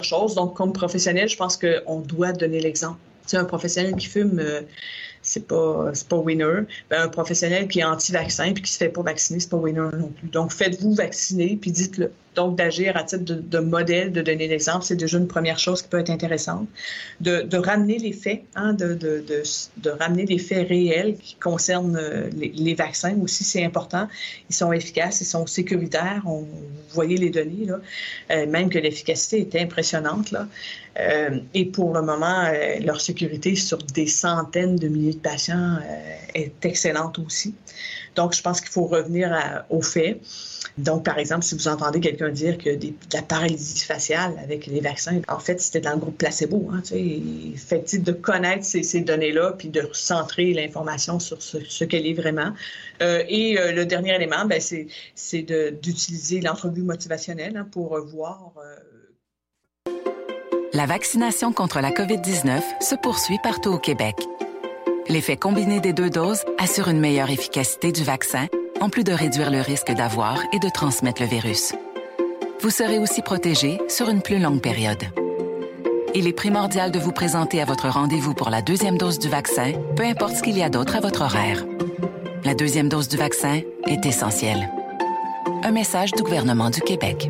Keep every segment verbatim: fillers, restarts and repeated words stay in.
chose. Donc, comme professionnel, je pense qu'on doit donner l'exemple. Tu sais, un professionnel qui fume, euh, c'est pas, c'est pas winner. Ben, un professionnel qui est anti-vaccin puis qui se fait pas vacciner, c'est pas winner non plus. Donc, faites-vous vacciner puis dites-le. Donc, d'agir à titre de, de modèle, de donner l'exemple, c'est déjà une première chose qui peut être intéressante. De, de ramener les faits, hein, de, de, de, de ramener les faits réels qui concernent les, les vaccins aussi, c'est important. Ils sont efficaces, ils sont sécuritaires. On, vous voyez les données, là. Euh, même que l'efficacité est impressionnante, là. Euh, et pour le moment, euh, leur sécurité sur des centaines de milliers de patients euh, est excellente aussi. Donc, je pense qu'il faut revenir à, aux faits. Donc, par exemple, si vous entendez quelqu'un dire que des, de la paralysie faciale avec les vaccins, en fait, c'était dans le groupe placebo. Hein, tu sais, fait de connaître ces, ces données-là puis de recentrer l'information sur ce, ce qu'elle est vraiment. Euh, et euh, le dernier élément, ben, c'est, c'est de, d'utiliser l'entrevue motivationnelle hein, pour voir... Euh... La vaccination contre la covid dix-neuf se poursuit partout au Québec. L'effet combiné des deux doses assure une meilleure efficacité du vaccin, en plus de réduire le risque d'avoir et de transmettre le virus. Vous serez aussi protégé sur une plus longue période. Il est primordial de vous présenter à votre rendez-vous pour la deuxième dose du vaccin, peu importe ce qu'il y a d'autre à votre horaire. La deuxième dose du vaccin est essentielle. Un message du gouvernement du Québec.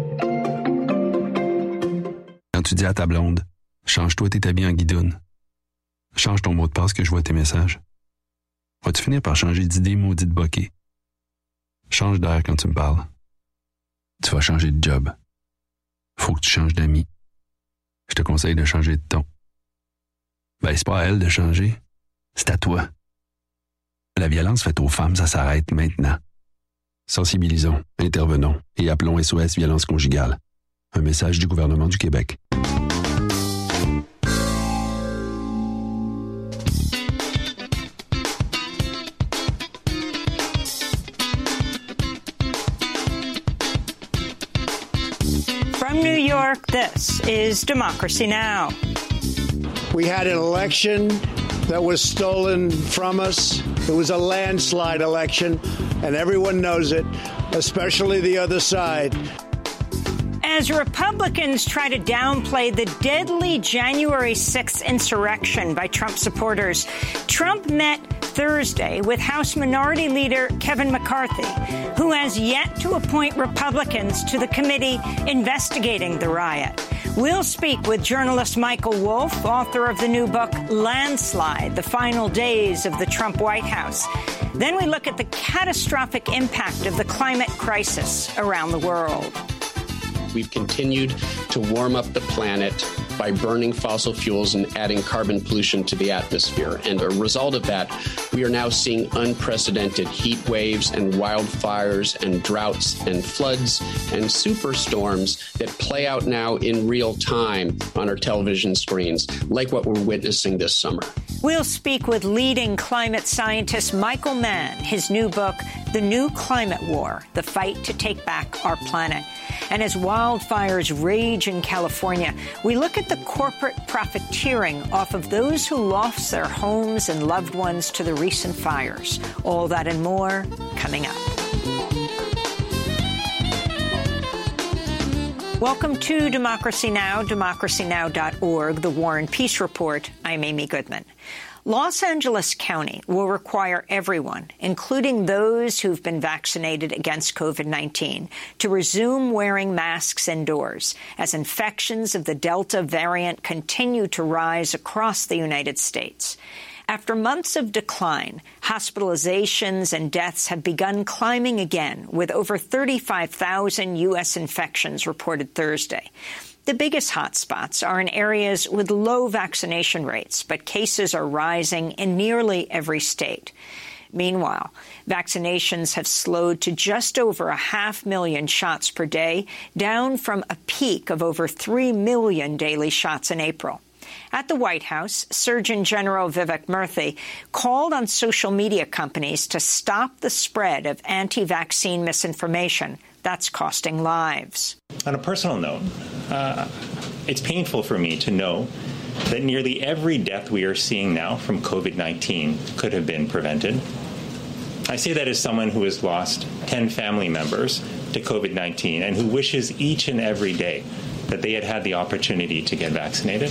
Quand tu dis à ta blonde, change-toi tes habits en guidoune. Change ton mot de passe que je vois tes messages. Vas-tu finir par changer d'idée maudite bokeh? Change d'air quand tu me parles. Tu vas changer de job. Faut que tu changes d'amis. Je te conseille de changer de ton. Ben, c'est pas à elle de changer. C'est à toi. La violence faite aux femmes, ça s'arrête maintenant. Sensibilisons, intervenons et appelons S O S Violence Conjugale. Un message du gouvernement du Québec. From New York, this is Democracy Now! We had an election that was stolen from us. It was a landslide election, and everyone knows it, especially the other side. As Republicans try to downplay the deadly January sixth insurrection by Trump supporters, Trump met Thursday with House Minority Leader Kevin McCarthy, who has yet to appoint Republicans to the committee investigating the riot. We'll speak with journalist Michael Wolff, author of the new book, Landslide, The Final Days of the Trump White House. Then we look at the catastrophic impact of the climate crisis around the world. We've continued to warm up the planet by burning fossil fuels and adding carbon pollution to the atmosphere. And a result of that, we are now seeing unprecedented heat waves and wildfires and droughts and floods and superstorms that play out now in real time on our television screens, like what we're witnessing this summer. We'll speak with leading climate scientist Michael Mann, his new book, The New Climate War, The Fight to Take Back Our Planet. And as wildfires rage in California, we look at the corporate profiteering off of those who lost their homes and loved ones to the recent fires. All that and more coming up. Welcome to Democracy Now!, democracy now dot org, the War and Peace Report. I'm Amy Goodman. Los Angeles County will require everyone, including those who've been vaccinated against COVID nineteen, to resume wearing masks indoors as infections of the Delta variant continue to rise across the United States. After months of decline, hospitalizations and deaths have begun climbing again, with over thirty-five thousand U S infections reported Thursday. The biggest hotspots are in areas with low vaccination rates, but cases are rising in nearly every state. Meanwhile, vaccinations have slowed to just over a half million shots per day, down from a peak of over three million daily shots in April. At the White House, Surgeon General Vivek Murthy called on social media companies to stop the spread of anti-vaccine misinformation that's costing lives. On a personal note, uh, it's painful for me to know that nearly every death we are seeing now from COVID nineteen could have been prevented. I say that as someone who has lost ten family members to COVID nineteen and who wishes each and every day that they had had the opportunity to get vaccinated.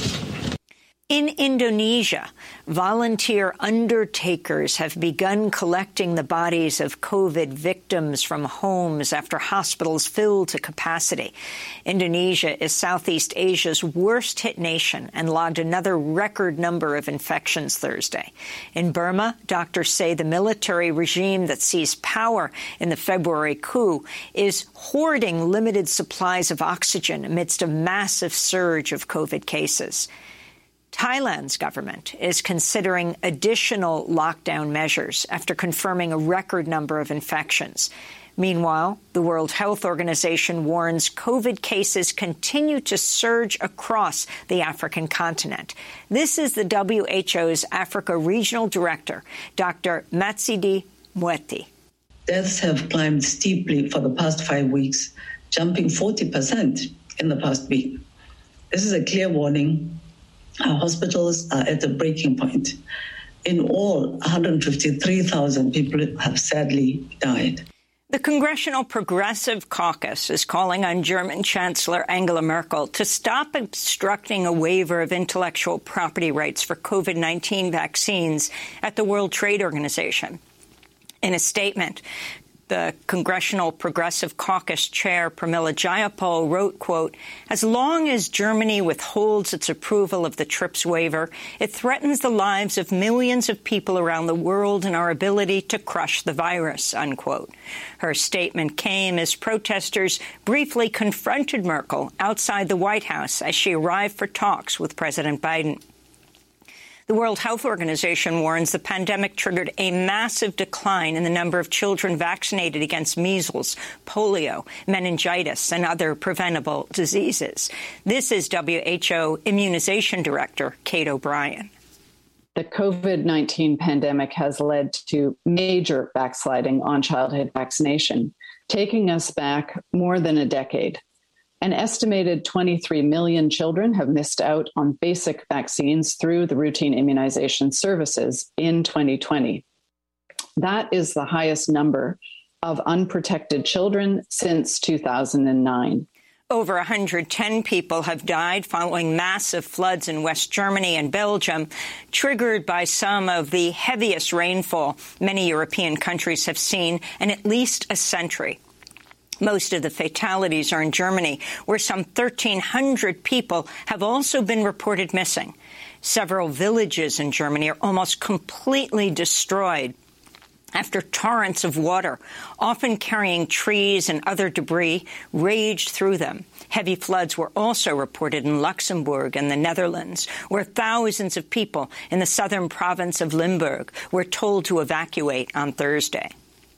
In Indonesia, volunteer undertakers have begun collecting the bodies of COVID victims from homes after hospitals fill to capacity. Indonesia is Southeast Asia's worst-hit nation and logged another record number of infections Thursday. In Burma, doctors say the military regime that seized power in the February coup is hoarding limited supplies of oxygen amidst a massive surge of COVID cases. Thailand's government is considering additional lockdown measures after confirming a record number of infections. Meanwhile, the World Health Organization warns COVID cases continue to surge across the African continent. This is the W H O's Africa Regional Director, Doctor Matsidi Moeti. Deaths have climbed steeply for the past five weeks, jumping forty percent in the past week. This is a clear warning. Our hospitals are at a breaking point. In all, one hundred fifty-three thousand people have sadly died. The Congressional Progressive Caucus is calling on German Chancellor Angela Merkel to stop obstructing a waiver of intellectual property rights for COVID nineteen vaccines at the World Trade Organization. In a statement, the Congressional Progressive Caucus chair, Pramila Jayapal, wrote, quote, "As long as Germany withholds its approval of the TRIPS waiver, it threatens the lives of millions of people around the world and our ability to crush the virus," unquote. Her statement came as protesters briefly confronted Merkel outside the White House as she arrived for talks with President Biden. The World Health Organization warns the pandemic triggered a massive decline in the number of children vaccinated against measles, polio, meningitis, and other preventable diseases. This is W H O Immunization Director Kate O'Brien. The COVID nineteen pandemic has led to major backsliding on childhood vaccination, taking us back more than a decade. An estimated twenty-three million children have missed out on basic vaccines through the routine immunization services in twenty twenty. That is the highest number of unprotected children since two thousand nine. Over one hundred ten people have died following massive floods in West Germany and Belgium, triggered by some of the heaviest rainfall many European countries have seen in at least a century. Most of the fatalities are in Germany, where some thirteen hundred people have also been reported missing. Several villages in Germany are almost completely destroyed after torrents of water, often carrying trees and other debris, raged through them. Heavy floods were also reported in Luxembourg and the Netherlands, where thousands of people in the southern province of Limburg were told to evacuate on Thursday.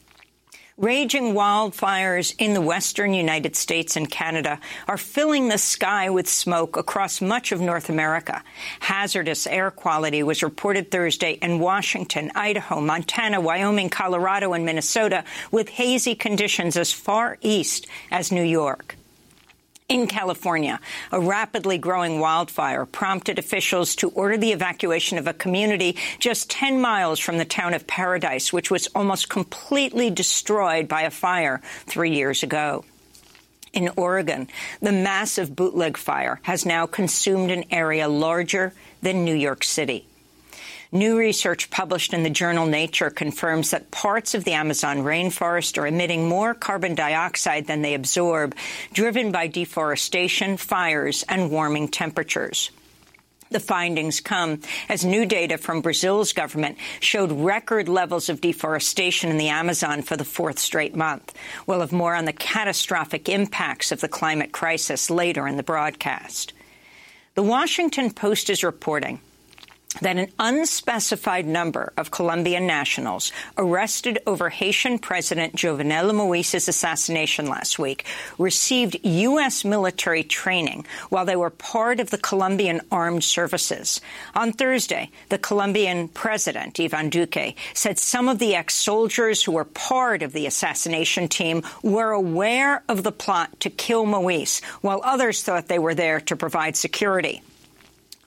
Raging wildfires in the western United States and Canada are filling the sky with smoke across much of North America. Hazardous air quality was reported Thursday in Washington, Idaho, Montana, Wyoming, Colorado, and Minnesota, with hazy conditions as far east as New York. In California, a rapidly growing wildfire prompted officials to order the evacuation of a community just ten miles from the town of Paradise, which was almost completely destroyed by a fire three years ago. In Oregon, the massive bootleg fire has now consumed an area larger than New York City. New research published in the journal Nature confirms that parts of the Amazon rainforest are emitting more carbon dioxide than they absorb, driven by deforestation, fires, and warming temperatures. The findings come as new data from Brazil's government showed record levels of deforestation in the Amazon for the fourth straight month. We'll have more on the catastrophic impacts of the climate crisis later in the broadcast. The Washington Post is reporting that an unspecified number of Colombian nationals arrested over Haitian President Jovenel Moïse's assassination last week received U S military training while they were part of the Colombian armed services. On Thursday, the Colombian president, Ivan Duque, said some of the ex-soldiers who were part of the assassination team were aware of the plot to kill Moïse, while others thought they were there to provide security.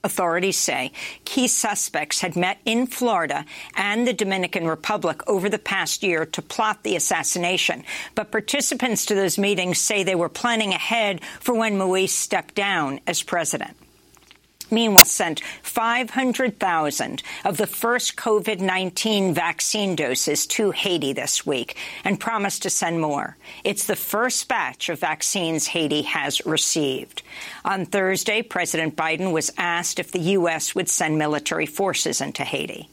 Authorities say key suspects had met in Florida and the Dominican Republic over the past year to plot the assassination. But participants to those meetings say they were planning ahead for when Moise stepped down as president. Meanwhile, sent five hundred thousand of the first COVID nineteen vaccine doses to Haiti this week and promised to send more. It's the first batch of vaccines Haiti has received. On Thursday, President Biden was asked if the U S would send military forces into Haiti.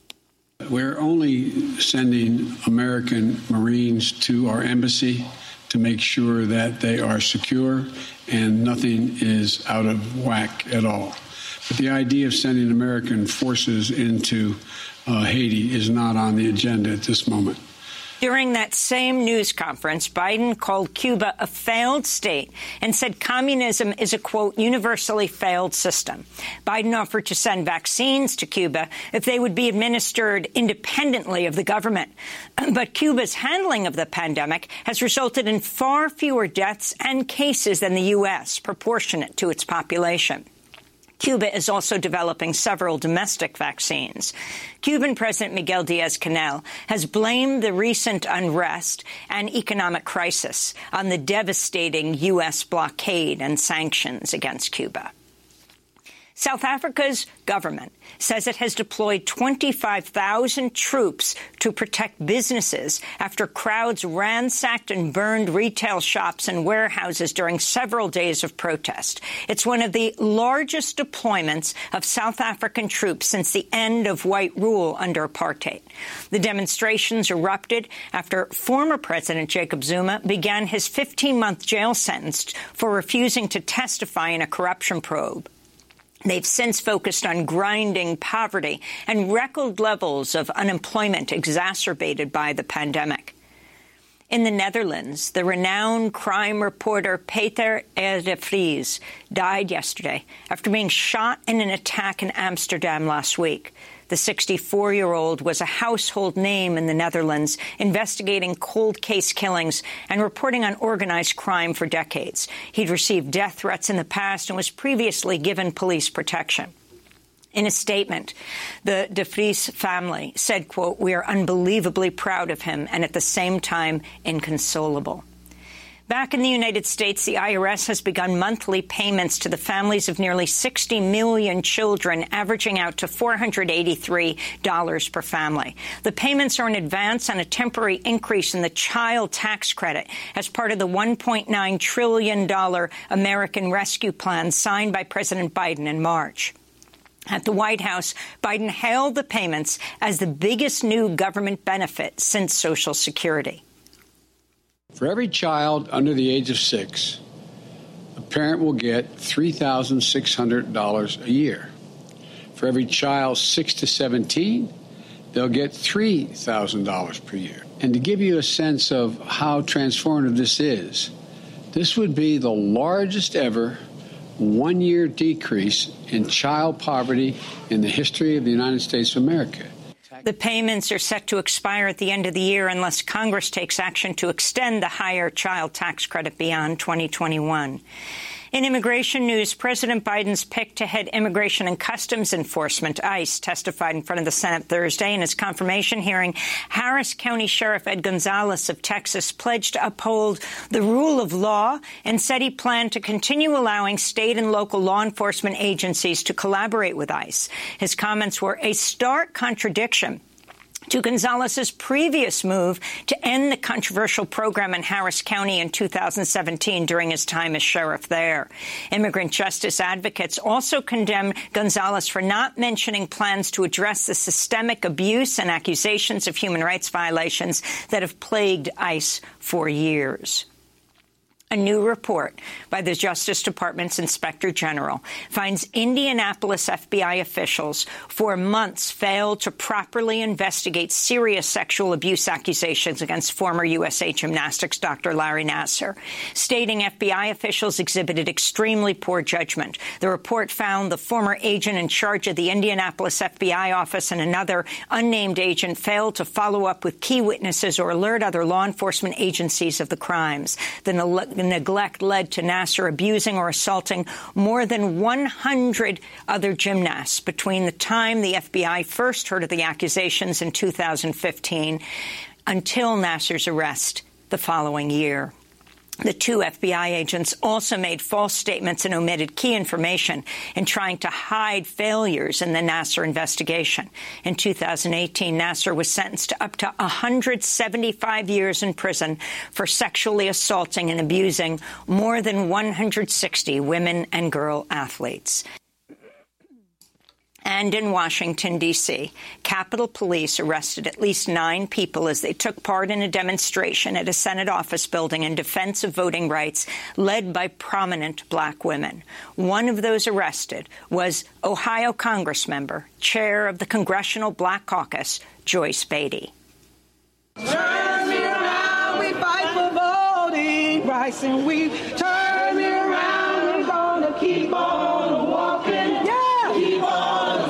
We're only sending American Marines to our embassy to make sure that they are secure and nothing is out of whack at all. But the idea of sending American forces into uh, Haiti is not on the agenda at this moment. During that same news conference, Biden called Cuba a failed state and said communism is a, quote, universally failed system. Biden offered to send vaccines to Cuba if they would be administered independently of the government. But Cuba's handling of the pandemic has resulted in far fewer deaths and cases than the U S, proportionate to its population. Cuba is also developing several domestic vaccines. Cuban President Miguel Diaz-Canel has blamed the recent unrest and economic crisis on the devastating U S blockade and sanctions against Cuba. South Africa's government says it has deployed twenty-five thousand troops to protect businesses after crowds ransacked and burned retail shops and warehouses during several days of protest. It's one of the largest deployments of South African troops since the end of white rule under apartheid. The demonstrations erupted after former President Jacob Zuma began his fifteen-month jail sentence for refusing to testify in a corruption probe. They've since focused on grinding poverty and record levels of unemployment exacerbated by the pandemic. In the Netherlands, the renowned crime reporter Peter R. de Vries died yesterday after being shot in an attack in Amsterdam last week. The sixty-four-year-old was a household name in the Netherlands, investigating cold case killings and reporting on organized crime for decades. He'd received death threats in the past and was previously given police protection. In a statement, the de Vries family said, quote, "We are unbelievably proud of him and at the same time inconsolable." Back in the United States, the I R S has begun monthly payments to the families of nearly sixty million children, averaging out to four hundred eighty-three dollars per family. The payments are in advance on a temporary increase in the child tax credit as part of the one point nine trillion dollars American Rescue Plan signed by President Biden in March. At the White House, Biden hailed the payments as the biggest new government benefit since Social Security. For every child under the age of six, a parent will get three thousand six hundred dollars a year. For every child six to seventeen, they'll get three thousand dollars per year. And to give you a sense of how transformative this is, this would be the largest ever one-year decrease in child poverty in the history of the United States of America. The payments are set to expire at the end of the year unless Congress takes action to extend the higher child tax credit beyond twenty twenty-one. In immigration news, President Biden's pick to head Immigration and Customs Enforcement, ICE, testified in front of the Senate Thursday. In his confirmation hearing, Harris County Sheriff Ed Gonzalez of Texas pledged to uphold the rule of law and said he planned to continue allowing state and local law enforcement agencies to collaborate with ICE. His comments were a stark contradiction to Gonzalez's previous move to end the controversial program in Harris County in two thousand seventeen during his time as sheriff there. Immigrant justice advocates also condemned Gonzalez for not mentioning plans to address the systemic abuse and accusations of human rights violations that have plagued ICE for years. A new report by the Justice Department's Inspector General finds Indianapolis F B I officials for months failed to properly investigate serious sexual abuse accusations against former U S A Gymnastics Doctor Larry Nassar, stating F B I officials exhibited extremely poor judgment. The report found the former agent in charge of the Indianapolis F B I office and another unnamed agent failed to follow up with key witnesses or alert other law enforcement agencies of the crimes. The neglect led to Nassar abusing or assaulting more than one hundred other gymnasts between the time the F B I first heard of the accusations in two thousand fifteen until Nassar's arrest the following year. The two F B I agents also made false statements and omitted key information in trying to hide failures in the Nassar investigation. In two thousand eighteen, Nassar was sentenced to up to one hundred seventy-five years in prison for sexually assaulting and abusing more than one hundred sixty women and girl athletes. And in Washington, D C, Capitol Police arrested at least nine people as they took part in a demonstration at a Senate office building in defense of voting rights led by prominent black women. One of those arrested was Ohio Congressmember, chair of the Congressional Black Caucus, Joyce Beatty. Turn me around, we fight for voting rights, and we turn me around, we're gonna keep on walking. Yeah, keep on.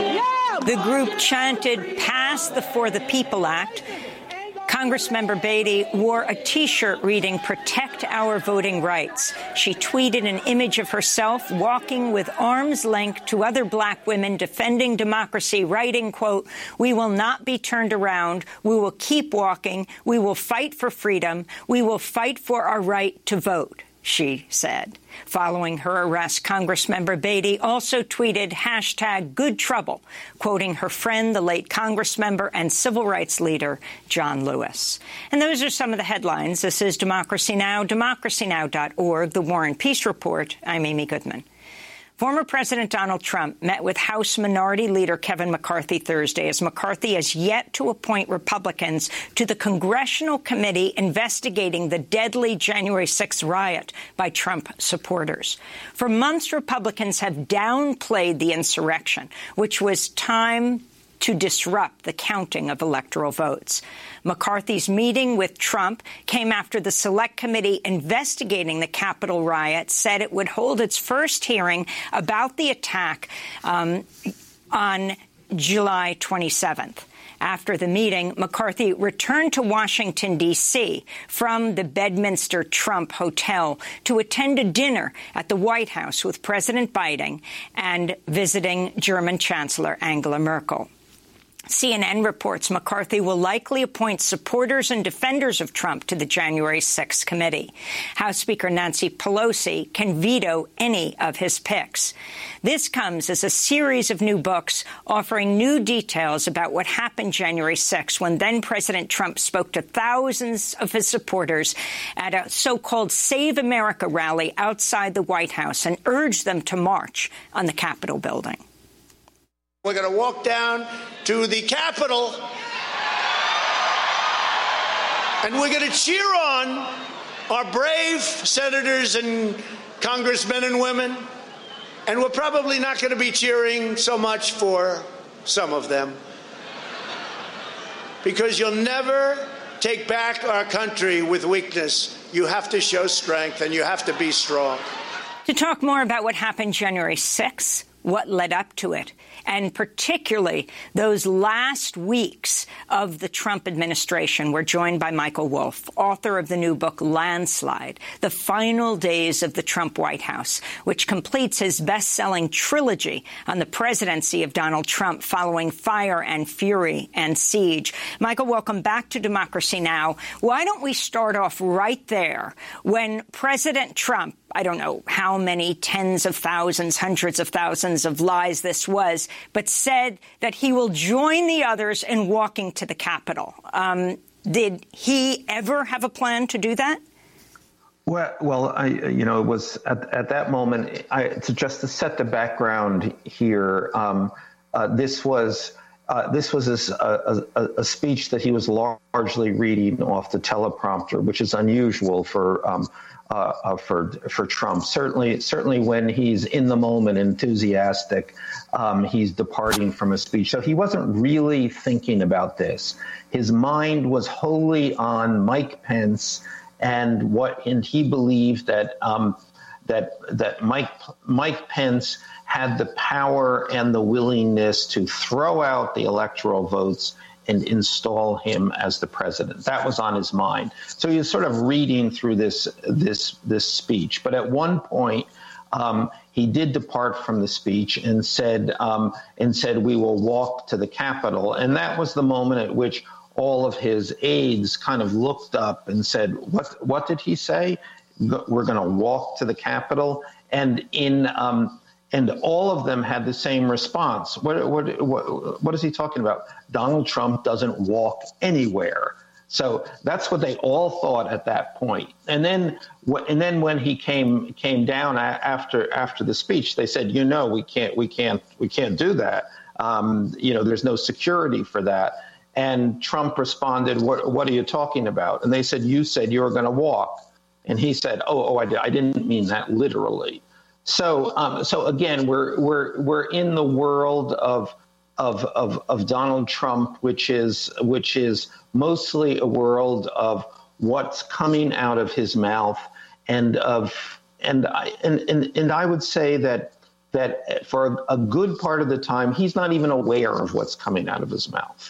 The group chanted, "Pass the For the People Act." Congressmember Beatty wore a T-shirt reading, "Protect Our Voting Rights." She tweeted an image of herself walking with arm's length to other black women defending democracy, writing, quote, "We will not be turned around. We will keep walking. We will fight for freedom. We will fight for our right to vote," she said. Following her arrest, Congressmember Beatty also tweeted hashtag good trouble, quoting her friend, the late Congressmember and civil rights leader, John Lewis. And those are some of the headlines. This is Democracy Now!, democracy now dot org, The War and Peace Report. I'm Amy Goodman. Former President Donald Trump met with House Minority Leader Kevin McCarthy Thursday, as McCarthy has yet to appoint Republicans to the congressional committee investigating the deadly January sixth riot by Trump supporters. For months, Republicans have downplayed the insurrection, which was time to disrupt the counting of electoral votes. McCarthy's meeting with Trump came after the Select Committee investigating the Capitol riot said it would hold its first hearing about the attack um, on July twenty-seventh. After the meeting, McCarthy returned to Washington, D C from the Bedminster Trump Hotel to attend a dinner at the White House with President Biden and visiting German Chancellor Angela Merkel. C N N reports McCarthy will likely appoint supporters and defenders of Trump to the January sixth committee. House Speaker Nancy Pelosi can veto any of his picks. This comes as a series of new books offering new details about what happened January sixth, when then-President Trump spoke to thousands of his supporters at a so-called Save America rally outside the White House and urged them to march on the Capitol building. We're going to walk down to the Capitol, and we're going to cheer on our brave senators and congressmen and women, and we're probably not going to be cheering so much for some of them, because you'll never take back our country with weakness. You have to show strength, and you have to be strong. To talk more about what happened January sixth, what led up to it, and particularly those last weeks of the Trump administration, we're joined by Michael Wolff, author of the new book Landslide, The Final Days of the Trump White House, which completes his best-selling trilogy on the presidency of Donald Trump following Fire and Fury and Siege. Michael, welcome back to Democracy Now! Why don't we start off right there when President Trump, I don't know how many tens of thousands, hundreds of thousands of lies this was, but said that he will join the others in walking to the Capitol. Um, did he ever have a plan to do that? Well, well, I, you know, it was at, at that moment, I, to just to set the background here, um, uh, this was uh, this was a, a, a speech that he was largely reading off the teleprompter, which is unusual for um, Uh, uh, for for Trump. Certainly, certainly when he's in the moment, enthusiastic, um, he's departing from a speech. So he wasn't really thinking about this. His mind was wholly on Mike Pence and what, and he believed that um, that that Mike Mike Pence had the power and the willingness to throw out the electoral votes and install him as the president. That was on his mind. So he was sort of reading through this this this speech. But at one point, um, he did depart from the speech and said um, and said we will walk to the Capitol. And that was the moment at which all of his aides kind of looked up and said, "What? What did he say? We're going to walk to the Capitol?" And in um, And all of them had the same response. What, what, what, what is he talking about? Donald Trump doesn't walk anywhere. So that's what they all thought at that point. And then, and then when he came came down after after the speech, they said, you know, we can't we can't we can't do that. Um, you know, there's no security for that. And Trump responded, "What what are you talking about?" And they said, "You said you were going to walk." And he said, "Oh, oh, I, did. I didn't mean that literally." So, um, so again, we're we're we're in the world of of of of Donald Trump, which is which is mostly a world of what's coming out of his mouth, and of and I and and, and I would say that that for a, a good part of the time, he's not even aware of what's coming out of his mouth.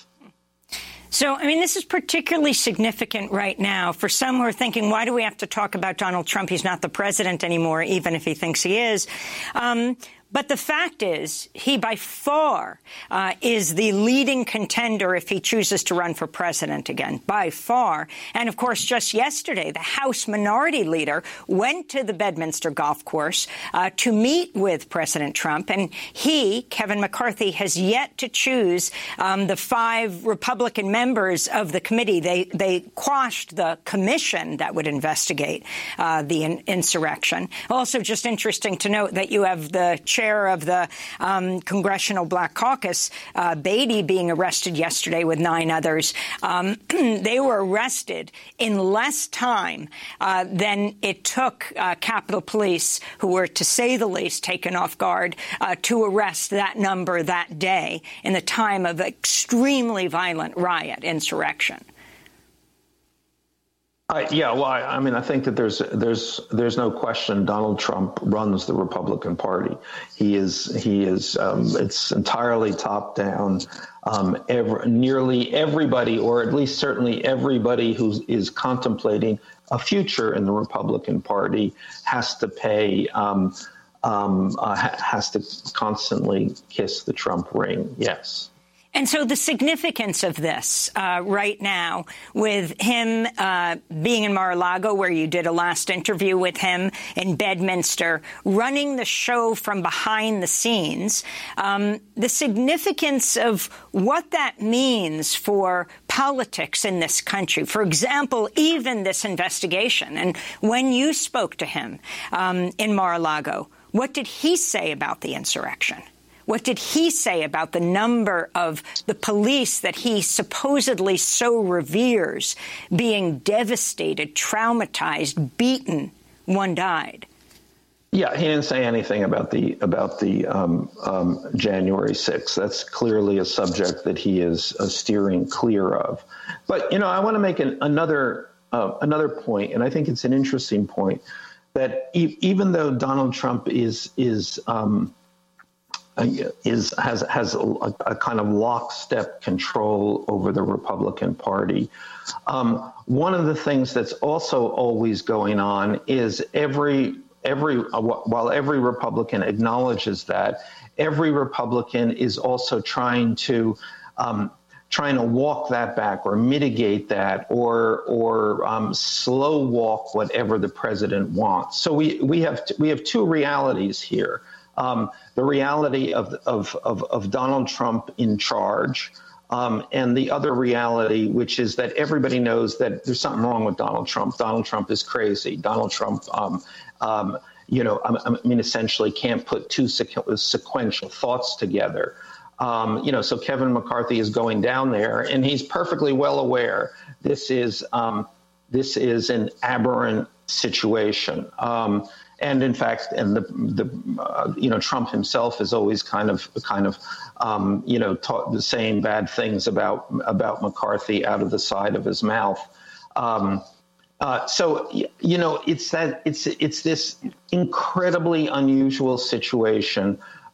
So, I mean, this is particularly significant right now for some who are thinking, why do we have to talk about Donald Trump? He's not the president anymore, even if he thinks he is. Um, But the fact is, he by far uh, is the leading contender if he chooses to run for president again, by far. And, of course, just yesterday, the House Minority Leader went to the Bedminster golf course uh, to meet with President Trump. And he, Kevin McCarthy, has yet to choose um, the five Republican members of the committee. They, they quashed the commission that would investigate uh, the in insurrection. Also, just interesting to note that you have the chair of the um, Congressional Black Caucus, uh, Beatty, being arrested yesterday with nine others. Um, they were arrested in less time uh, than it took uh, Capitol Police, who were, to say the least, taken off guard, uh, to arrest that number that day in the time of extremely violent riot, insurrection. Uh, yeah, well, I, I mean, I think that there's there's there's no question Donald Trump runs the Republican Party. He is he is um, it's entirely top down. Um, every, nearly everybody, or at least certainly everybody who is contemplating a future in the Republican Party, has to pay um, um, uh, ha has to constantly kiss the Trump ring. Yes. And so the significance of this uh, right now, with him uh, being in Mar-a-Lago, where you did a last interview with him, in Bedminster, running the show from behind the scenes, um, the significance of what that means for politics in this country. For example, even this investigation. And when you spoke to him um, in Mar-a-Lago, what did he say about the insurrection? What did he say about the number of the police that he supposedly so reveres being devastated, traumatized, beaten? One died. Yeah, he didn't say anything about the about the um, um, January sixth. That's clearly a subject that he is uh, steering clear of. But you know, I want to make an, another uh, another point, and I think it's an interesting point, that e even though Donald Trump is is um, is has has a, a kind of lockstep control over the Republican Party. Um, one of the things that's also always going on is every every uh, while every Republican acknowledges that, every Republican is also trying to um, trying to walk that back or mitigate that or or um, slow walk whatever the president wants. So we we have we have two realities here. Um, the reality of, of, of, of Donald Trump in charge, um, and the other reality, which is that everybody knows that there's something wrong with Donald Trump. Donald Trump is crazy. Donald Trump, um, um, you know, I, I mean, essentially can't put two sequ sequential thoughts together. Um, you know, so Kevin McCarthy is going down there, and he's perfectly well aware this is um, this is an aberrant situation. Um, And in fact, and the, the uh, you know, Trump himself is always kind of, kind of, um, you know, taught the same bad things about about McCarthy out of the side of his mouth. Um, uh, so you know, it's that it's it's this incredibly unusual situation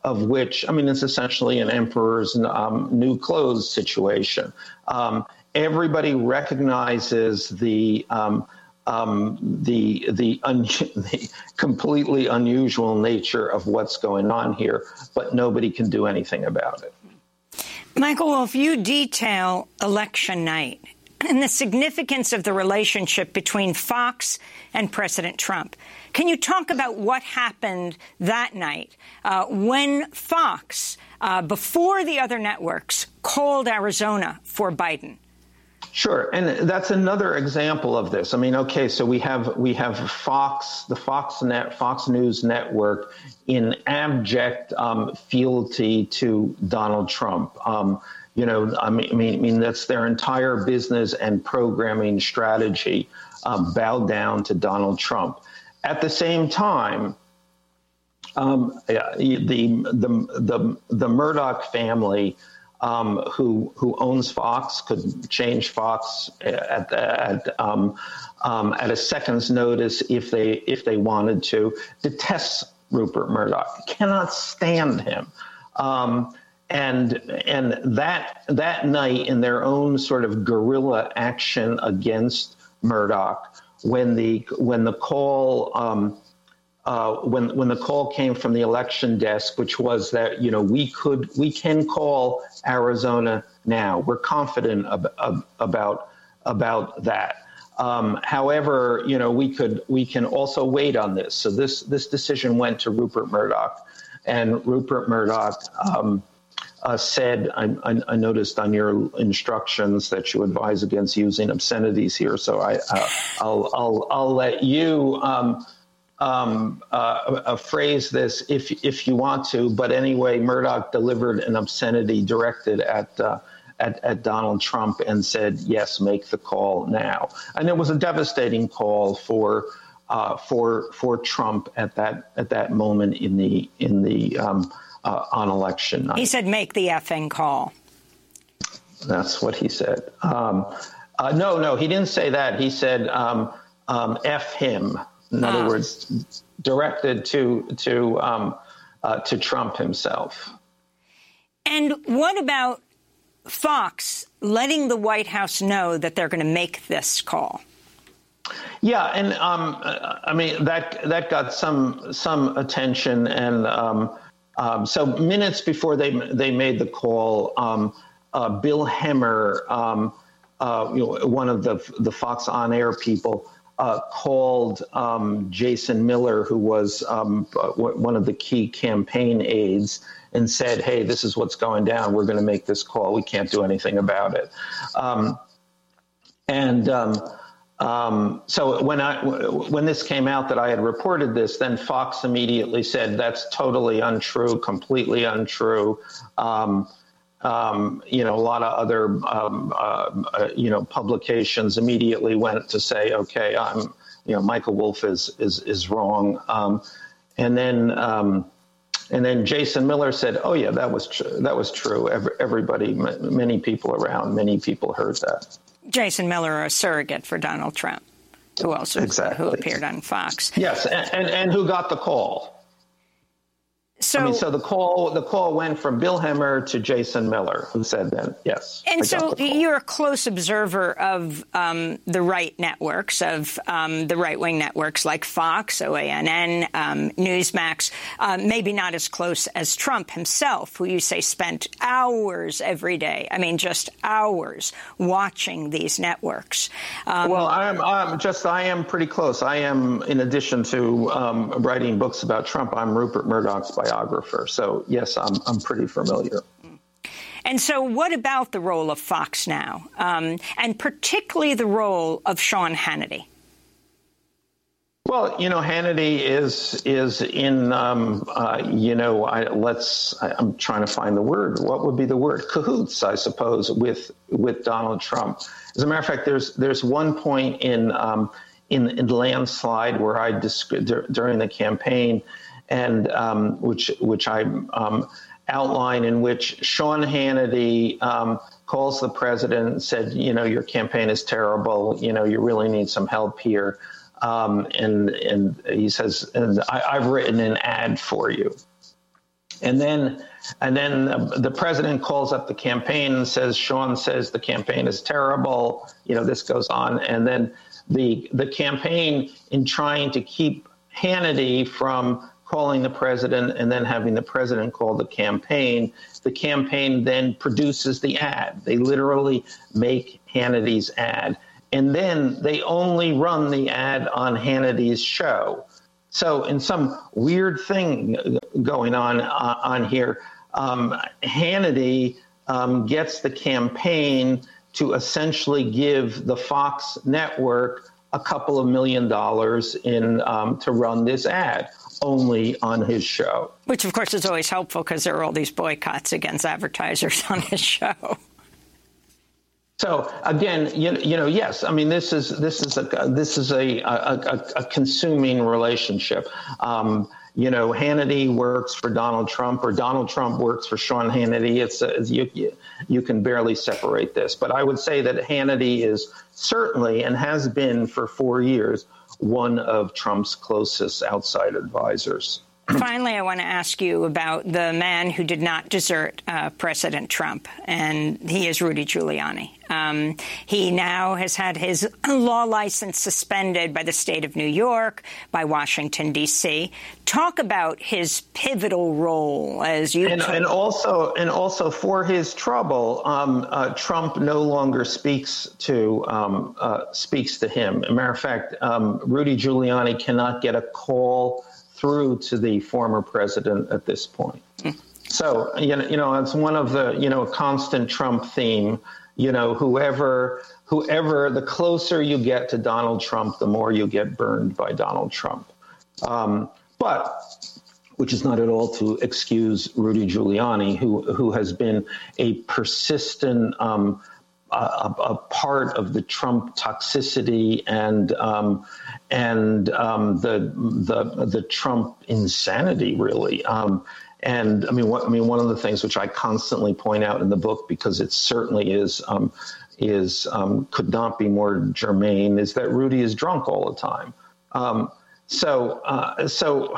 of which, I mean, it's essentially an emperor's um, new clothes situation. Um, everybody recognizes the um, um, the the, un- the completely unusual nature of what's going on here, but nobody can do anything about it. Michael Wolff, you detail election night and the significance of the relationship between Fox and President Trump. Can you talk about what happened that night uh, when Fox, uh, before the other networks, called Arizona for Biden? Sure, and that's another example of this. I mean, okay, so we have we have Fox, the Fox Net, Fox News Network, in abject um, fealty to Donald Trump. Um, you know, I mean, I mean, I mean, that's their entire business and programming strategy, um, bowed down to Donald Trump. At the same time, um, the the the the Murdoch family, Um, who who owns Fox, could change Fox at at um, um, at a second's notice if they if they wanted to. Detests Rupert Murdoch, cannot stand him, um, and and that that night, in their own sort of guerrilla action against Murdoch, when the when the call. Um, Uh, when when the call came from the election desk, which was that, you know, we could we can call Arizona now. We're confident ab- ab- about about that. Um, however, you know, we could we can also wait on this. So this this decision went to Rupert Murdoch, and Rupert Murdoch um, uh, said, I, I, I noticed on your instructions that you advise against using obscenities here. So I uh, I'll I'll I'll let you. Um, Um, uh, uh, phrase this if if you want to, but anyway, Murdoch delivered an obscenity directed at, uh, at at Donald Trump and said, "Yes, make the call now." And it was a devastating call for uh, for for Trump at that at that moment in the in the um, uh, on election night. He said, "Make the effing call." That's what he said. Um, uh, no, no, he didn't say that. He said, um, um, "F him." In other ah. words, directed to to um, uh, to Trump himself. And what about Fox letting the White House know that they're going to make this call? Yeah, and um, I mean that that got some some attention, and um, um, so minutes before they they made the call, um, uh, Bill Hemmer, um, uh, you know, one of the the Fox on air people. Uh, called um, Jason Miller, who was um, one of the key campaign aides, and said, "Hey, this is what's going down. We're going to make this call. We can't do anything about it." Um, and um, um, so when I when this came out that I had reported this, then Fox immediately said, "That's totally untrue, completely untrue." Um, Um, you know, a lot of other, um, uh, uh, you know, publications immediately went to say, okay, I'm, you know, Michael Wolff is is is wrong, um, and then um, and then Jason Miller said, oh yeah, that was true. That was true. Every, everybody, m- many people around, many people heard that. Jason Miller, a surrogate for Donald Trump, who also exactly. who appeared on Fox. Yes, and, and and who got the call. So, I mean, so the call the call went from Bill Hemmer to Jason Miller, who said then, yes. And so you're a close observer of um, the right networks, of um, the right-wing networks like Fox, O A N N, um, Newsmax, uh, maybe not as close as Trump himself, who you say spent hours every day, I mean, just hours watching these networks. Um, well, I'm, I'm just, I am pretty close. I am, in addition to um, writing books about Trump, I'm Rupert Murdoch's biographer. So, yes, I'm, I'm pretty familiar. And so what about the role of Fox now, um, and particularly the role of Sean Hannity? Well, you know, Hannity is is in, um, uh, you know, I, let's, I, I'm trying to find the word. What would be the word? Cahoots, I suppose, with with Donald Trump. As a matter of fact, there's there's one point in um, in, in Landslide where I disc- during the campaign, and um, which which I um, outline in which Sean Hannity um, calls the president and said, you know, your campaign is terrible. You know, you really need some help here. Um, and and he says, and I, I've written an ad for you. And then and then the president calls up the campaign and says, Sean says the campaign is terrible. You know, this goes on. And then the the campaign, in trying to keep Hannity from calling the president and then having the president call the campaign, the campaign then produces the ad. They literally make Hannity's ad. And then they only run the ad on Hannity's show. So in some weird thing going on uh, on here, um, Hannity um, gets the campaign to essentially give the Fox network a couple of million dollars in um, to run this ad only on his show. Which, of course, is always helpful because there are all these boycotts against advertisers on his show. So again, you, you know, yes, I mean, this is this is a this is a a, a, a consuming relationship. Um, you know, Hannity works for Donald Trump, or Donald Trump works for Sean Hannity. It's, it's you, you you can barely separate this. But I would say that Hannity is certainly, and has been for four years, one of Trump's closest outside advisors. Finally, I want to ask you about the man who did not desert uh, President Trump, and he is Rudy Giuliani. Um, he now has had his law license suspended by the state of New York, by Washington, D C. Talk about his pivotal role as you... And, and also, and also for his trouble, um, uh, Trump no longer speaks to um, uh, speaks to him. As a matter of fact, um, Rudy Giuliani cannot get a call through to the former president at this point. Mm. So, you know, you know, it's one of the, you know, constant Trump theme, you know, whoever, whoever, the closer you get to Donald Trump, the more you get burned by Donald Trump. Um, but, which is not at all to excuse Rudy Giuliani, who, who has been a persistent um, A, a part of the Trump toxicity and um, and um, the the the Trump insanity, really. Um, and I mean, what, I mean, one of the things which I constantly point out in the book, because it certainly is um, is um, could not be more germane, is that Rudy is drunk all the time. Um, so uh, so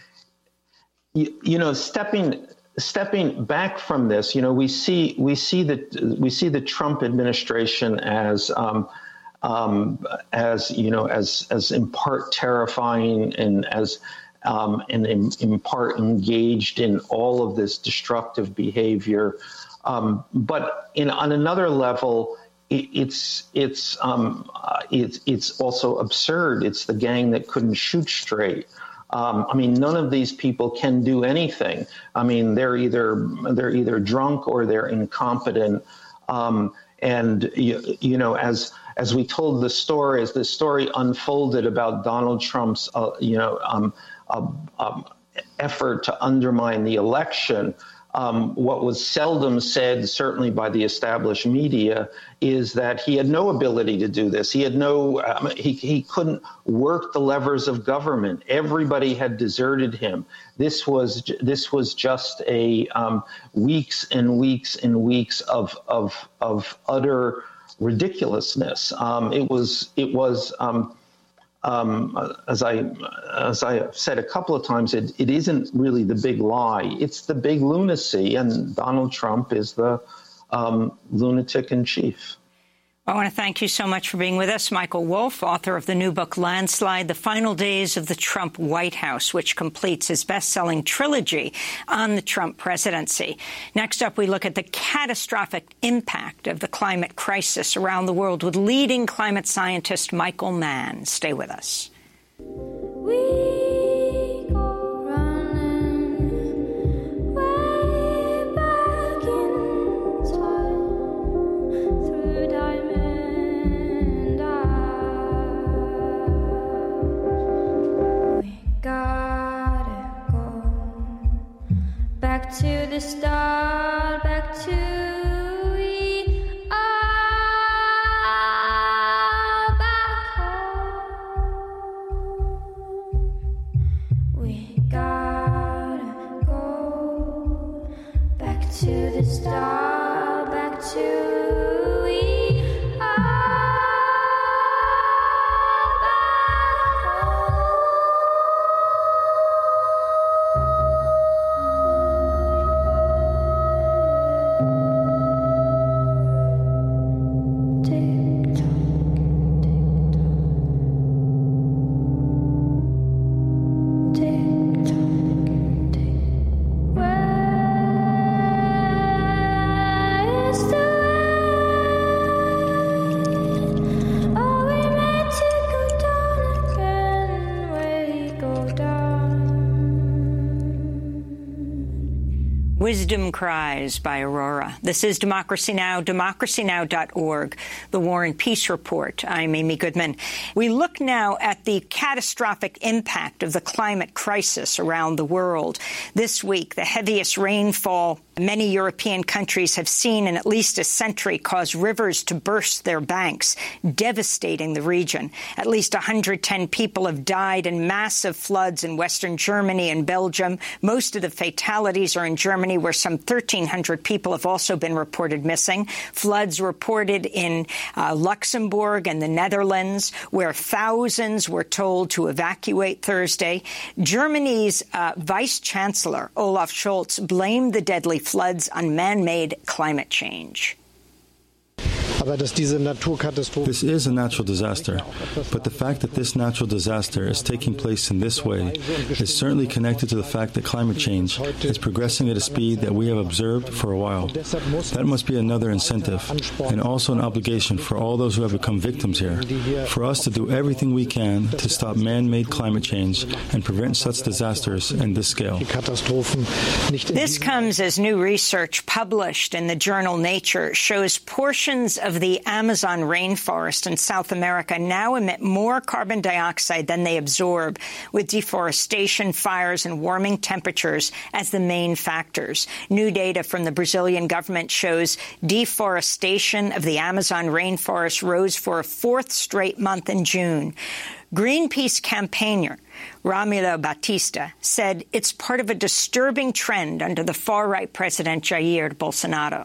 you, you know, stepping. Stepping back from this, you know, we see we see that we see the Trump administration as um, um, as you know as as in part terrifying and as um, and in, in part engaged in all of this destructive behavior. Um, but in on another level, it, it's it's um, uh, it's it's also absurd. It's the gang that couldn't shoot straight. Um, I mean, none of these people can do anything. I mean, they're either they're either drunk or they're incompetent. Um, and you, you know, as as we told the story, as the story unfolded about Donald Trump's, uh, you know, um, uh, um, effort to undermine the election, um, what was seldom said, certainly by the established media, is that he had no ability to do this. He had no, um, he, he couldn't work the levers of government. Everybody had deserted him. This was this was just a um, weeks and weeks and weeks of of of utter ridiculousness. Um, it was it was. Um, Um, as I as I have said a couple of times, it, it isn't really the big lie. It's the big lunacy, and Donald Trump is the um, lunatic in chief. I want to thank you so much for being with us, Michael Wolff, author of the new book, Landslide, The Final Days of the Trump White House, which completes his best-selling trilogy on the Trump presidency. Next up, we look at the catastrophic impact of the climate crisis around the world with leading climate scientist Michael Mann. Stay with us. We back to the start, back to we are back home. We gotta go back to the start, back to Wisdom Cries by Aurora. This is Democracy Now!, democracy now dot org, the War and Peace Report. I'm Amy Goodman. We look now at the catastrophic impact of the climate crisis around the world. This week, the heaviest rainfall many European countries have seen in at least a century caused rivers to burst their banks, devastating the region. At least one hundred ten people have died in massive floods in western Germany and Belgium. Most of the fatalities are in Germany, where some thirteen hundred people have also been reported missing. Floods reported in uh, Luxembourg and the Netherlands, where thousands were told to evacuate Thursday. Germany's uh, Vice Chancellor, Olaf Scholz, blamed the deadly floods on man-made climate change. This is a natural disaster, but the fact that this natural disaster is taking place in this way is certainly connected to the fact that climate change is progressing at a speed that we have observed for a while. That must be another incentive, and also an obligation for all those who have become victims here, for us to do everything we can to stop man-made climate change and prevent such disasters in this scale. This comes as new research published in the journal Nature shows portions of the Amazon rainforest in South America now emit more carbon dioxide than they absorb, with deforestation, fires, and warming temperatures as the main factors. New data from the Brazilian government shows deforestation of the Amazon rainforest rose for a fourth straight month in June. Greenpeace campaigner Ramiro Batista said it's part of a disturbing trend under the far-right President Jair Bolsonaro.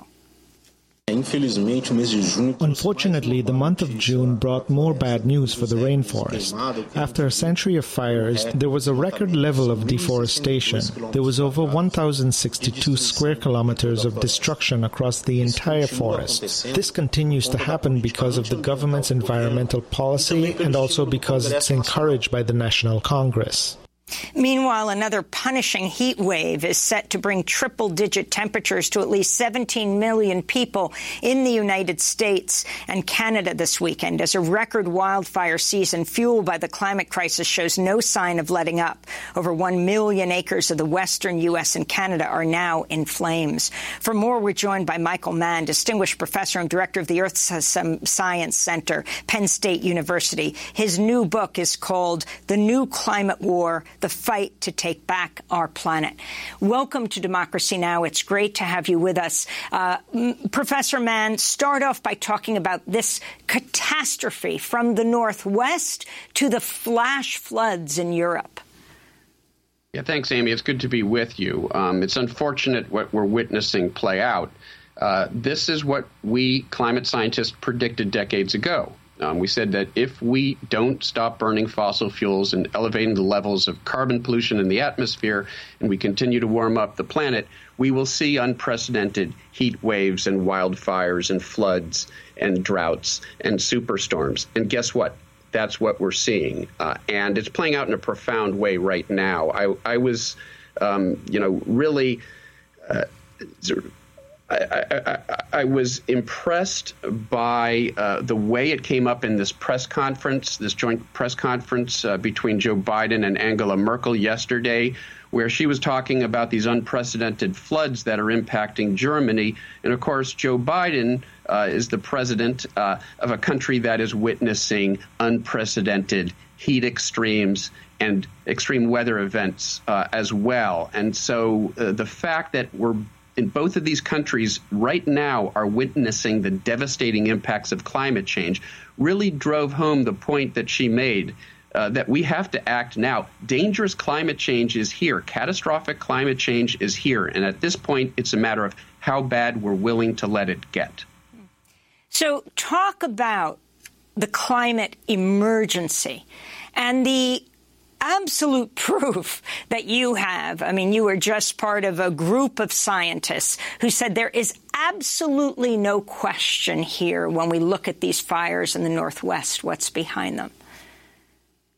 Unfortunately, the month of June brought more bad news for the rainforest. After a century of fires, there was a record level of deforestation. There was over one thousand sixty-two square kilometers of destruction across the entire forest. This continues to happen because of the government's environmental policy and also because it's encouraged by the National Congress. Meanwhile, another punishing heat wave is set to bring triple-digit temperatures to at least seventeen million people in the United States and Canada this weekend, as a record wildfire season fueled by the climate crisis shows no sign of letting up. Over one million acres of the western U S and Canada are now in flames. For more, we're joined by Michael Mann, distinguished professor and director of the Earth Science Center, Penn State University. His new book is called The New Climate War: The Fight to Take Back Our Planet. Welcome to Democracy Now! It's great to have you with us. Uh, Professor Mann, start off by talking about this catastrophe from the Northwest to the flash floods in Europe. Yeah, thanks, Amy. It's good to be with you. Um, it's unfortunate what we're witnessing play out. Uh, this is what we climate scientists predicted decades ago. Um, we said that if we don't stop burning fossil fuels and elevating the levels of carbon pollution in the atmosphere, and we continue to warm up the planet, we will see unprecedented heat waves and wildfires and floods and droughts and superstorms. And guess what? That's what we're seeing. Uh, and it's playing out in a profound way right now. I, I was, um, you know, really uh, sort of I, I, I was impressed by uh, the way it came up in this press conference, this joint press conference uh, between Joe Biden and Angela Merkel yesterday, where she was talking about these unprecedented floods that are impacting Germany. And, of course, Joe Biden uh, is the president uh, of a country that is witnessing unprecedented heat extremes and extreme weather events uh, as well. And so uh, the fact that we're in both of these countries right now are witnessing the devastating impacts of climate change really drove home the point that she made, uh, that we have to act now. Dangerous climate change is here. Catastrophic climate change is here. And at this point, it's a matter of how bad we're willing to let it get. So talk about the climate emergency and the absolute proof that you have. I mean, you were just part of a group of scientists who said there is absolutely no question here when we look at these fires in the Northwest, what's behind them.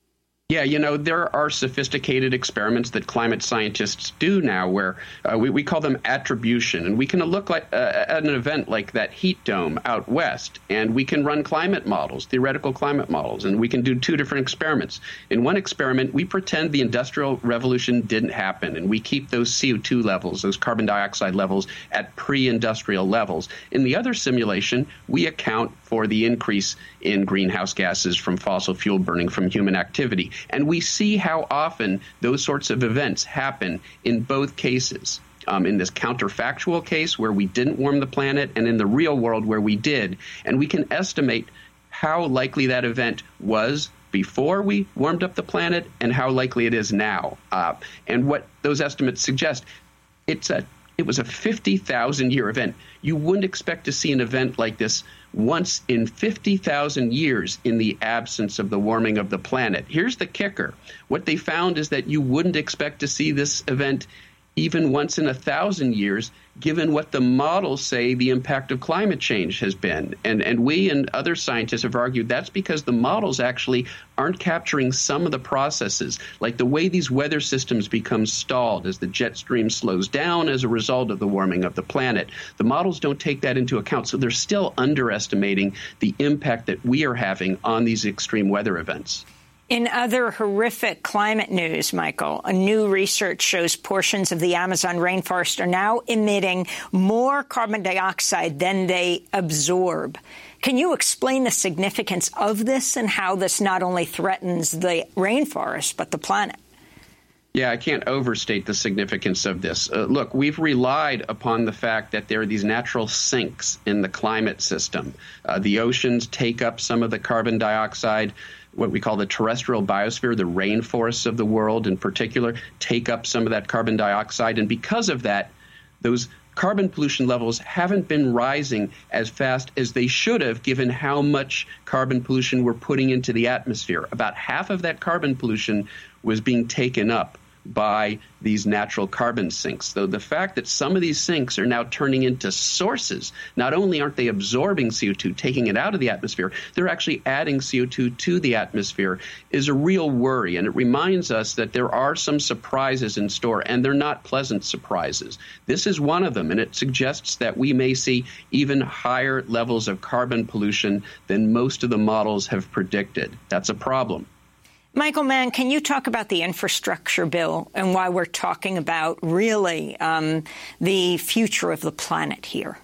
Yeah, you know, there are sophisticated experiments that climate scientists do now where uh, we, we call them attribution. And we can look like, uh, at an event like that heat dome out west, and we can run climate models, theoretical climate models, and we can do two different experiments. In one experiment, we pretend the Industrial Revolution didn't happen, and we keep those C O two levels, those carbon dioxide levels, at pre-industrial levels. In the other simulation, we account for the increase in greenhouse gases from fossil fuel burning from human activity. And we see how often those sorts of events happen in both cases. Um, in this counterfactual case where we didn't warm the planet, and in the real world where we did. And we can estimate how likely that event was before we warmed up the planet and how likely it is now. Uh, and what those estimates suggest, it's a it was a fifty thousand year event. You wouldn't expect to see an event like this once in fifty thousand years in the absence of the warming of the planet. Here's the kicker. What they found is that you wouldn't expect to see this event even once in a thousand years, given what the models say the impact of climate change has been. And, and we and other scientists have argued that's because the models actually aren't capturing some of the processes, like the way these weather systems become stalled as the jet stream slows down as a result of the warming of the planet. The models don't take that into account, so they're still underestimating the impact that we are having on these extreme weather events. In other horrific climate news, Michael, a new research shows portions of the Amazon rainforest are now emitting more carbon dioxide than they absorb. Can you explain the significance of this and how this not only threatens the rainforest, but the planet? Yeah, I can't overstate the significance of this. Uh, look, we've relied upon the fact that there are these natural sinks in the climate system. Uh, the oceans take up some of the carbon dioxide. What we call the terrestrial biosphere, the rainforests of the world in particular, take up some of that carbon dioxide. And because of that, those carbon pollution levels haven't been rising as fast as they should have, given how much carbon pollution we're putting into the atmosphere. About half of that carbon pollution was being taken up by these natural carbon sinks. So the fact that some of these sinks are now turning into sources, not only aren't they absorbing C O two, taking it out of the atmosphere, they're actually adding C O two to the atmosphere, is a real worry. And it reminds us that there are some surprises in store, and they're not pleasant surprises. This is one of them, and it suggests that we may see even higher levels of carbon pollution than most of the models have predicted. That's a problem. Michael Mann, can you talk about the infrastructure bill and why we're talking about really um, the future of the planet here?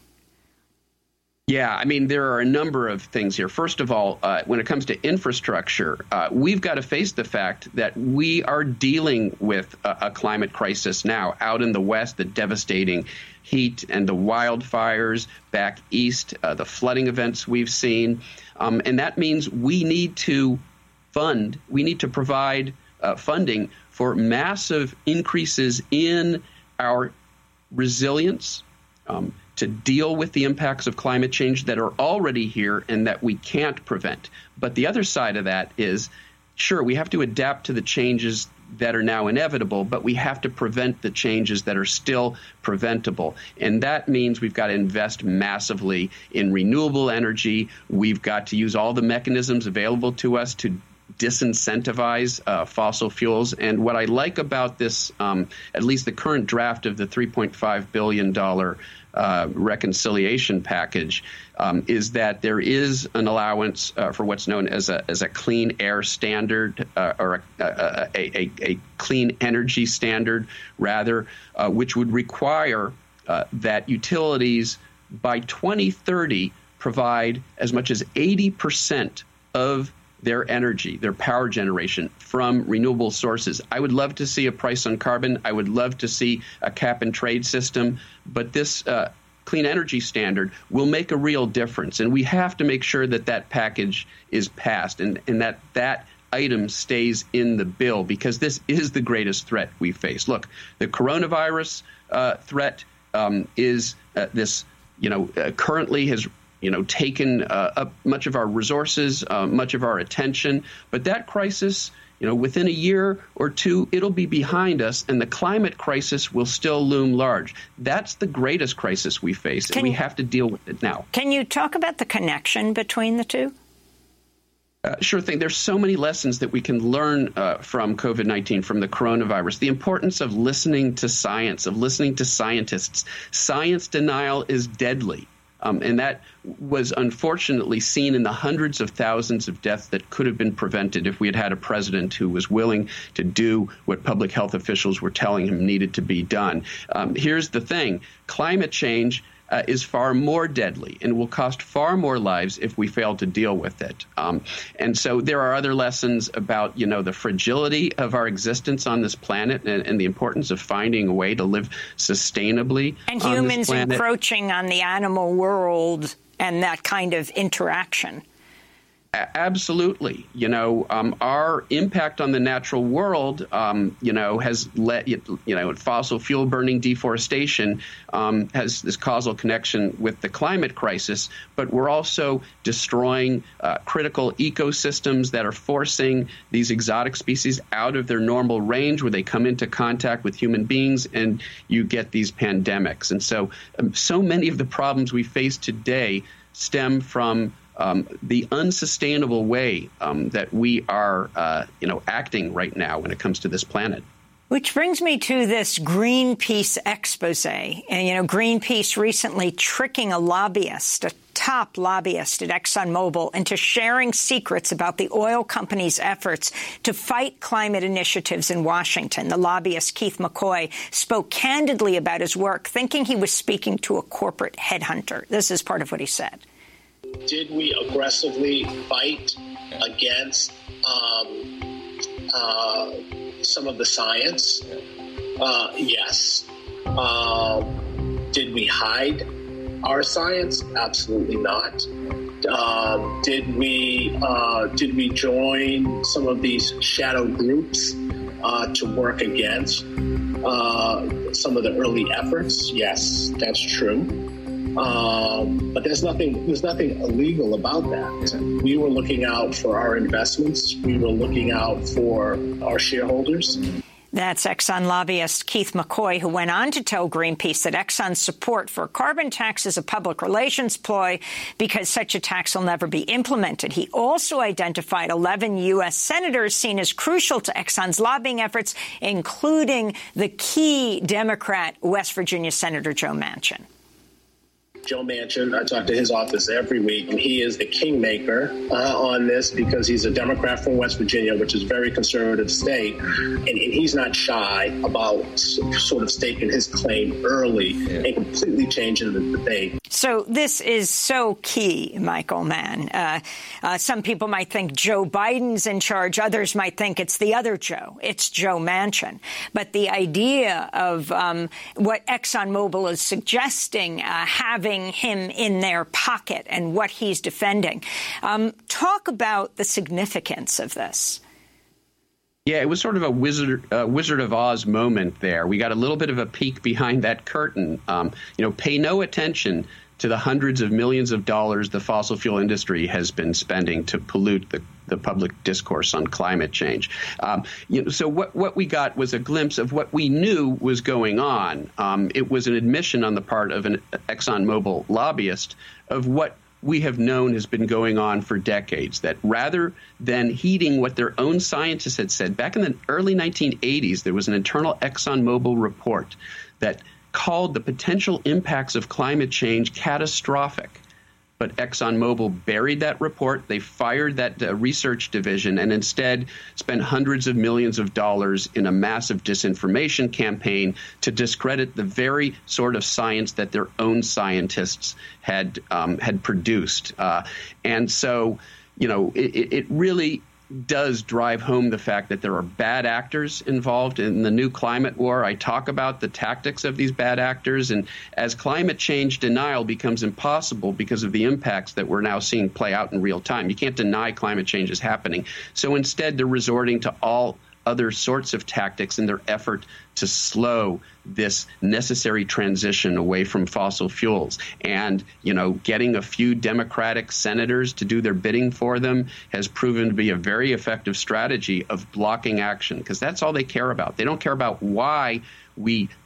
Yeah, I mean, there are a number of things here. First of all, uh, when it comes to infrastructure, uh, we've got to face the fact that we are dealing with a, a climate crisis now. Out in the West, the devastating heat and the wildfires, back east, uh, the flooding events we've seen. Um, and that means we need to fund, we need to provide uh, funding for massive increases in our resilience um, to deal with the impacts of climate change that are already here and that we can't prevent. But the other side of that is, sure, we have to adapt to the changes that are now inevitable, but we have to prevent the changes that are still preventable. And that means we've got to invest massively in renewable energy. We've got to use all the mechanisms available to us to disincentivize uh, fossil fuels. And what I like about this, um, at least the current draft of the three point five billion dollars uh, reconciliation package, um, is that there is an allowance uh, for what's known as a as a clean air standard uh, or a, a, a, a clean energy standard, rather, uh, which would require uh, that utilities by twenty thirty provide as much as eighty percent of their energy, their power generation from renewable sources. I would love to see a price on carbon. I would love to see a cap and trade system. But this uh, clean energy standard will make a real difference. And we have to make sure that that package is passed and, and that that item stays in the bill, because this is the greatest threat we face. Look, the coronavirus uh, threat um, is uh, this, you know, uh, currently has you know, taken uh, up much of our resources, uh, much of our attention. But that crisis, you know, within a year or two, it'll be behind us, and the climate crisis will still loom large. That's the greatest crisis we face, and we have to deal with it now. Can you talk about the connection between the two? Uh, sure thing. There's so many lessons that we can learn uh, from COVID nineteen, from the coronavirus. The importance of listening to science, of listening to scientists. Science denial is deadly. Um, and that was unfortunately seen in the hundreds of thousands of deaths that could have been prevented if we had had a president who was willing to do what public health officials were telling him needed to be done. Um, here's the thing. Climate change Uh, is far more deadly and will cost far more lives if we fail to deal with it. Um, and so there are other lessons about, you know, the fragility of our existence on this planet and, and the importance of finding a way to live sustainably and on humans this planet. Encroaching on the animal world and that kind of interaction. Absolutely. You know, um, our impact on the natural world, um, you know, has led, you know, fossil fuel burning, deforestation um, has this causal connection with the climate crisis. But we're also destroying uh, critical ecosystems that are forcing these exotic species out of their normal range where they come into contact with human beings and you get these pandemics. And so um, so many of the problems we face today stem from Um, the unsustainable way um, that we are, uh, you know, acting right now when it comes to this planet. Which brings me to this Greenpeace expose. And, you know, Greenpeace recently tricking a lobbyist, a top lobbyist at ExxonMobil, into sharing secrets about the oil company's efforts to fight climate initiatives in Washington. The lobbyist, Keith McCoy, spoke candidly about his work, thinking he was speaking to a corporate headhunter. This is part of what he said. Did we aggressively fight against um, uh, some of the science? Uh, yes. Um, did we hide our science? Absolutely not. Um, did we uh, did we join some of these shadow groups uh, to work against uh, some of the early efforts? Yes, that's true. Um, but there's nothing there's nothing illegal about that. We were looking out for our investments. We were looking out for our shareholders. That's Exxon lobbyist Keith McCoy, who went on to tell Greenpeace that Exxon's support for a carbon tax is a public relations ploy because such a tax will never be implemented. He also identified eleven U S senators seen as crucial to Exxon's lobbying efforts, including the key Democrat West Virginia Senator Joe Manchin. Joe Manchin, I talk to his office every week, and he is the kingmaker uh, on this because he's a Democrat from West Virginia, which is a very conservative state, and, and he's not shy about s- sort of staking his claim early yeah. and completely changing the debate. So this is so key, Michael Mann. Uh, uh, some people might think Joe Biden's in charge. Others might think it's the other Joe. It's Joe Manchin. But the idea of um, what ExxonMobil is suggesting, uh, having him in their pocket and what he's defending. Um, talk about the significance of this. Yeah, it was sort of a Wizard, uh, Wizard of Oz moment there. We got a little bit of a peek behind that curtain. Um, you know, pay no attention to the hundreds of millions of dollars the fossil fuel industry has been spending to pollute the, the public discourse on climate change. Um, you know, so what, what we got was a glimpse of what we knew was going on. Um, it was an admission on the part of an ExxonMobil lobbyist of what we have known has been going on for decades, that rather than heeding what their own scientists had said, back in the early nineteen eighties, there was an internal ExxonMobil report that called the potential impacts of climate change catastrophic. But ExxonMobil buried that report. They fired that uh, research division and instead spent hundreds of millions of dollars in a massive disinformation campaign to discredit the very sort of science that their own scientists had um, had produced. Uh, and so, you know, it, it really does drive home the fact that there are bad actors involved in the new climate war. I talk about the tactics of these bad actors, and as climate change denial becomes impossible because of the impacts that we're now seeing play out in real time, you can't deny climate change is happening. So instead, they're resorting to all other sorts of tactics in their effort to slow this necessary transition away from fossil fuels. And, you know, getting a few Democratic senators to do their bidding for them has proven to be a very effective strategy of blocking action, because that's all they care about. They don't care about why we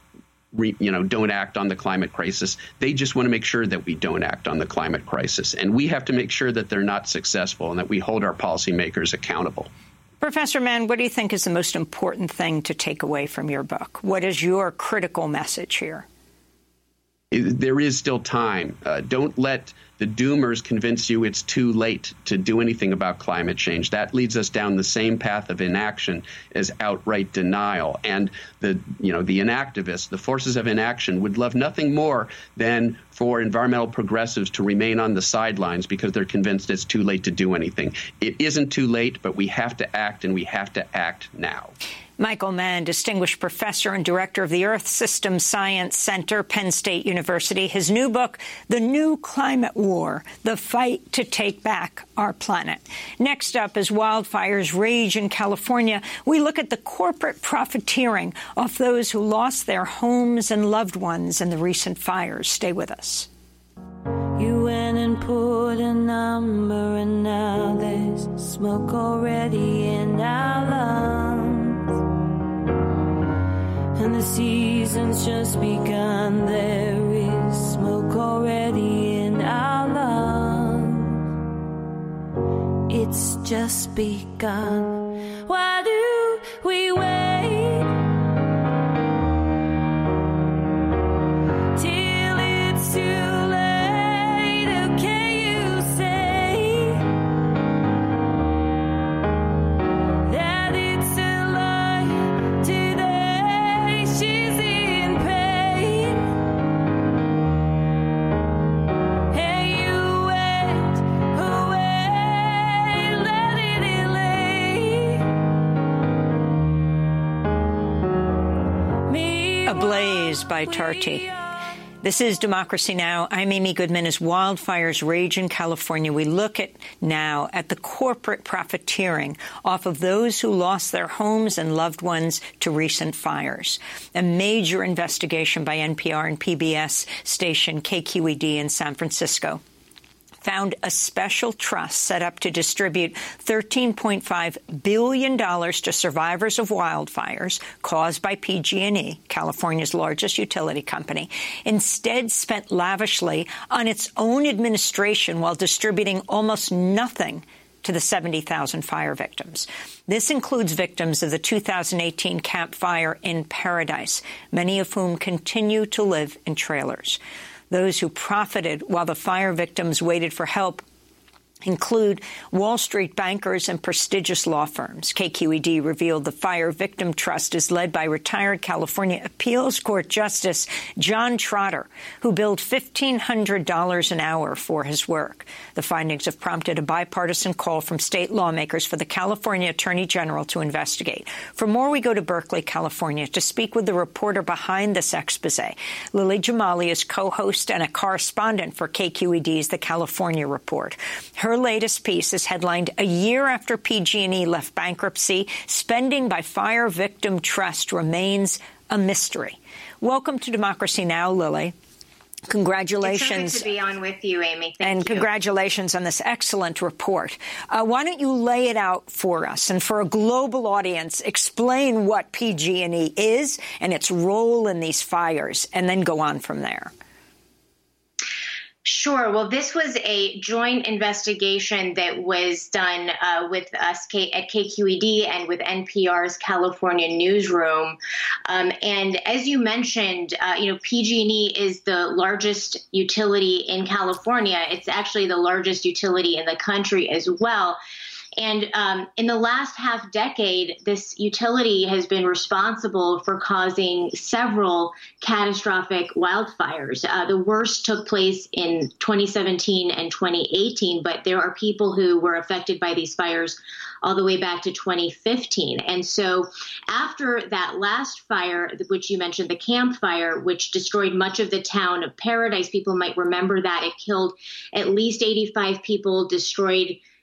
re, you know, don't act on the climate crisis. They just want to make sure that we don't act on the climate crisis. And we have to make sure that they're not successful and that we hold our policymakers accountable. Professor Mann, what do you think is the most important thing to take away from your book? What is your critical message here? There is still time. Uh, don't let the doomers convince you it's too late to do anything about climate change. That leads us down the same path of inaction as outright denial. And the, you know, the inactivists, the forces of inaction, would love nothing more than for environmental progressives to remain on the sidelines because they're convinced it's too late to do anything. It isn't too late, but we have to act, and we have to act now. Michael Mann, Distinguished Professor and Director of the Earth System Science Center, Penn State University. His new book, The New Climate War, The Fight to Take Back Our Planet. Next up, as wildfires rage in California, we look at the corporate profiteering off those who lost their homes and loved ones in the recent fires. Stay with us. You went and put a number, and now there's smoke already in our lungs. And the season's just begun. There is smoke already in our lungs. It's just begun. Why do we wait till it's too late? How can you say that it's a lie to the she's in pain? And you went away, let it lay. Ablaze by Tarty. This is Democracy Now! I'm Amy Goodman. As wildfires rage in California, we look at now at the corporate profiteering off of those who lost their homes and loved ones to recent fires. A major investigation by N P R and P B S station K Q E D in San Francisco found a special trust set up to distribute thirteen point five billion dollars to survivors of wildfires caused by P G and E, California's largest utility company, instead spent lavishly on its own administration while distributing almost nothing to the seventy thousand fire victims. This includes victims of the two thousand eighteen Camp Fire in Paradise, many of whom continue to live in trailers. Those who profited while the fire victims waited for help include Wall Street bankers and prestigious law firms. K Q E D revealed the Fire Victim Trust is led by retired California Appeals Court Justice John Trotter, who billed fifteen hundred dollars an hour for his work. The findings have prompted a bipartisan call from state lawmakers for the California Attorney General to investigate. For more, we go to Berkeley, California, to speak with the reporter behind this expose. Lily Jamali is co-host and a correspondent for K Q E D's The California Report. Her latest piece is headlined, "A Year After P G and E Left Bankruptcy, Spending by Fire Victim Trust Remains a Mystery." Welcome to Democracy Now!, Lily. Congratulations. It's so good to be on with you, Amy. Thank and you. Congratulations on this excellent report. Uh, why don't you lay it out for us, and for a global audience, explain what P G and E is and its role in these fires, and then go on from there. Sure. Well, this was a joint investigation that was done uh, with us K- at K Q E D and with N P R's California newsroom. Um, and as you mentioned, uh, you know, P G and E is the largest utility in California. It's actually the largest utility in the country as well. And um, in the last half decade, this utility has been responsible for causing several catastrophic wildfires. Uh, the worst took place in twenty seventeen and twenty eighteen, but there are people who were affected by these fires all the way back to twenty fifteen. And so after that last fire, which you mentioned, the Camp Fire, which destroyed much of the town of Paradise, people might remember that. It killed at least eighty-five people, destroyed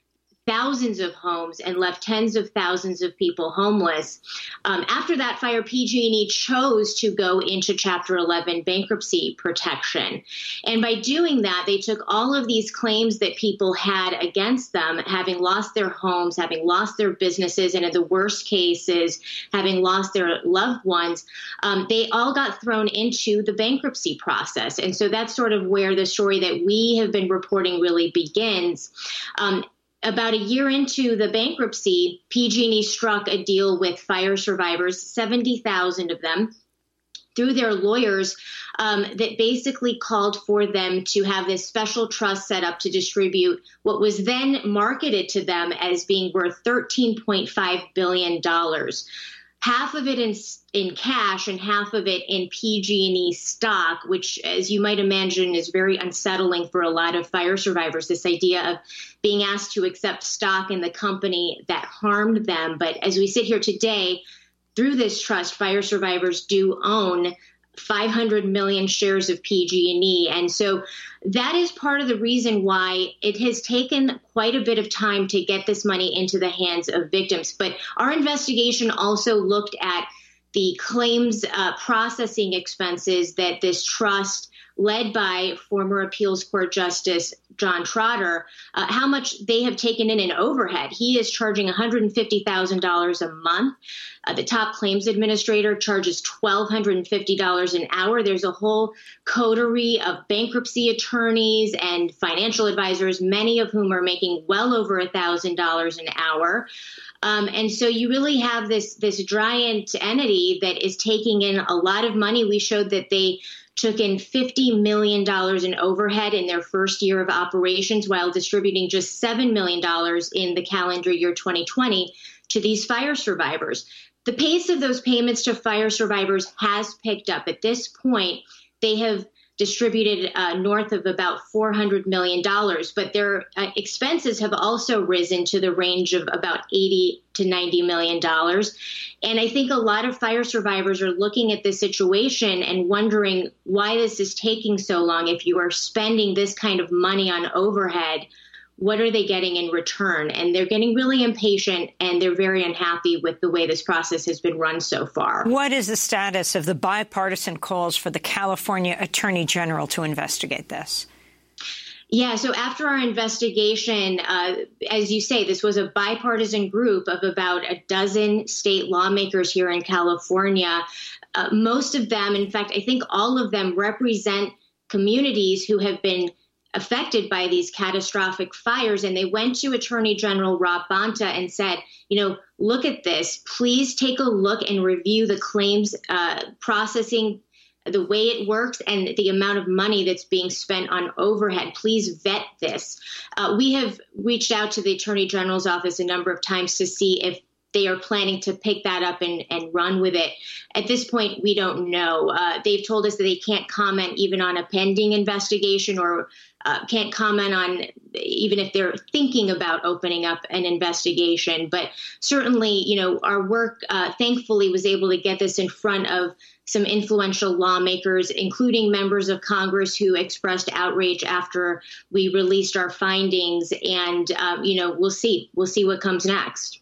thousands of homes and left tens of thousands of people homeless. Um, after that fire, P G and E chose to go into Chapter eleven bankruptcy protection. And by doing that, they took all of these claims that people had against them, having lost their homes, having lost their businesses, and in the worst cases, having lost their loved ones. Um, they all got thrown into the bankruptcy process. And so that's sort of where the story that we have been reporting really begins. Um, About a year into the bankruptcy, P G and E struck a deal with fire survivors, seventy thousand of them, through their lawyers, um, that basically called for them to have this special trust set up to distribute what was then marketed to them as being worth thirteen point five billion dollars. Half of it in in cash and half of it in P G and E stock, which, as you might imagine, is very unsettling for a lot of fire survivors, this idea of being asked to accept stock in the company that harmed them. But as we sit here today, through this trust, fire survivors do own five hundred million shares of P G and E. And so that is part of the reason why it has taken quite a bit of time to get this money into the hands of victims. But our investigation also looked at the claims uh, processing expenses that this trust, led by former appeals court justice John Trotter, uh, how much they have taken in in overhead. He is charging one hundred fifty thousand dollars a month. Uh, the top claims administrator charges one thousand two hundred fifty dollars an hour. There's a whole coterie of bankruptcy attorneys and financial advisors, many of whom are making well over one thousand dollars an hour. Um, and so you really have this, this giant entity that is taking in a lot of money. We showed that they took in fifty million dollars in overhead in their first year of operations, while distributing just seven million dollars in the calendar year twenty twenty to these fire survivors. The pace of those payments to fire survivors has picked up. At this point, they have distributed uh, north of about four hundred million dollars, but their uh, expenses have also risen to the range of about eighty to ninety million dollars. And I think a lot of fire survivors are looking at this situation and wondering why this is taking so long. If you are spending this kind of money on overhead, what are they getting in return? And they're getting really impatient, and they're very unhappy with the way this process has been run so far. What is the status of the bipartisan calls for the California Attorney General to investigate this? Yeah, so after our investigation, uh, as you say, this was a bipartisan group of about a dozen state lawmakers here in California. Uh, most of them, in fact, I think all of them represent communities who have been affected by these catastrophic fires. And they went to Attorney General Rob Bonta and said, you know, look at this. Please take a look and review the claims uh, processing, the way it works, and the amount of money that's being spent on overhead. Please vet this. Uh, we have reached out to the Attorney General's office a number of times to see if they are planning to pick that up and, and run with it. At this point, we don't know. Uh, they've told us that they can't comment even on a pending investigation, or uh, can't comment on even if they're thinking about opening up an investigation. But certainly, you know, our work, uh, thankfully, was able to get this in front of some influential lawmakers, including members of Congress who expressed outrage after we released our findings. And, um, you know, we'll see. We'll see what comes next.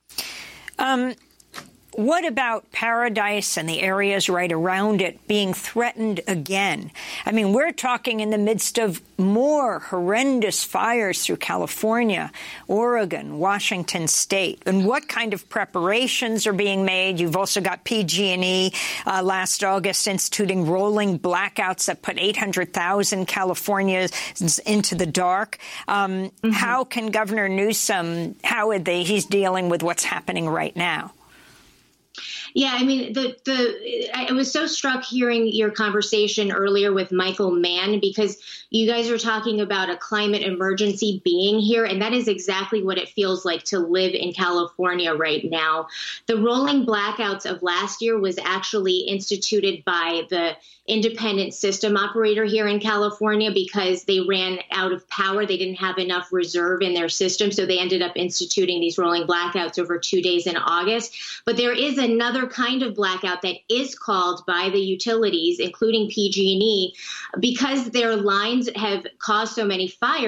Um, what about Paradise and the areas right around it being threatened again? I mean, we're talking in the midst of more horrendous fires through California, Oregon, Washington State. And what kind of preparations are being made? You've also got P G and E uh, last August instituting rolling blackouts that put eight hundred thousand Californians into the dark. Um, mm-hmm. How can Governor Newsom, how are they, he's dealing with what's happening right now? Yeah, I mean, the the I was so struck hearing your conversation earlier with Michael Mann, because you guys are talking about a climate emergency being here, and that is exactly what it feels like to live in California right now. The rolling blackouts of last year was actually instituted by the independent system operator here in California because they ran out of power. They didn't have enough reserve in their system, so they ended up instituting these rolling blackouts over two days in August. But there is another kind of blackout that is called by the utilities, including P G and E, because their lines have caused so many fires.